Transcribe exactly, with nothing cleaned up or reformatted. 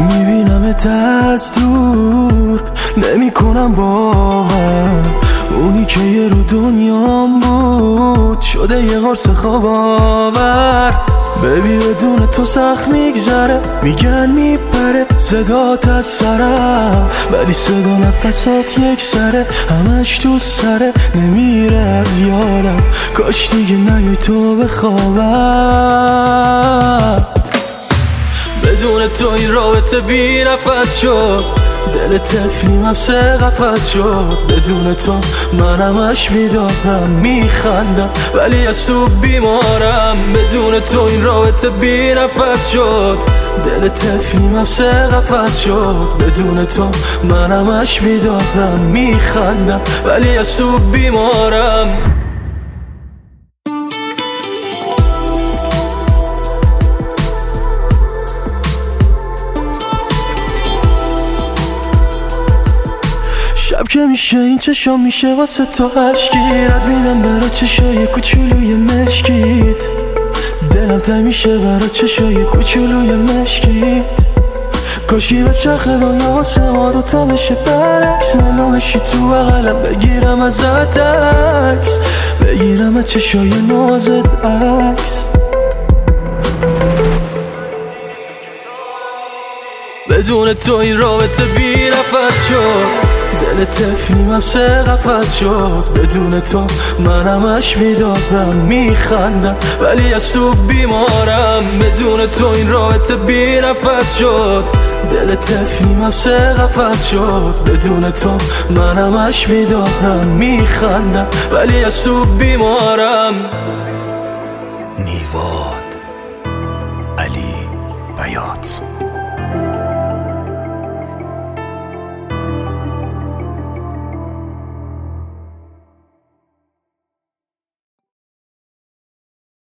میبینمت از دور نمی کنم باور، اونی که یه رو دنیام بود شده یه قرص خواب آور. ببی بدون تو سخت میگذره، میگن میپره صدات از سرم، ولی صدا نفسات یک سره، همش تو سره نمیره از یادم. کاش دیگه نیای تو بخوابم. بدون تو این رابطه بی نفس شد، دل طفلیم حبس قفس شد. بدون تو من همش بیدارم میخندم ولی از تو بیمارم. بدون تو این رابطه بی نفس شد، دل طفلیم حبس قفس شد. بدون تو من همش بیدارم میخندم ولی از تو بیمارم. شب که میشه این چشام میشه واسه تو عشقی، رد میدم برا چشای کوچولوی مشکیت. دلم تنگ میشه برا چشای کوچولوی مشکیت. کاشکی به چرخ دنیا واسه ما دوتا بشه برعکس، منو بشی تو بغلم بگیرم ازت عکس، بگیرم از چشای نازت عکس. بدون تو این رابطه بی نفس شد، دل طفلیم حبس قفس شد. بدون تو من همش بیدارم میخندم ولی از تو بیمارم. بدون تو این رابطه بی نفس شد، دل طفلیم حبس قفس شد. بدون تو من همش بیدارم میخندم ولی از تو بیمارم. نیوا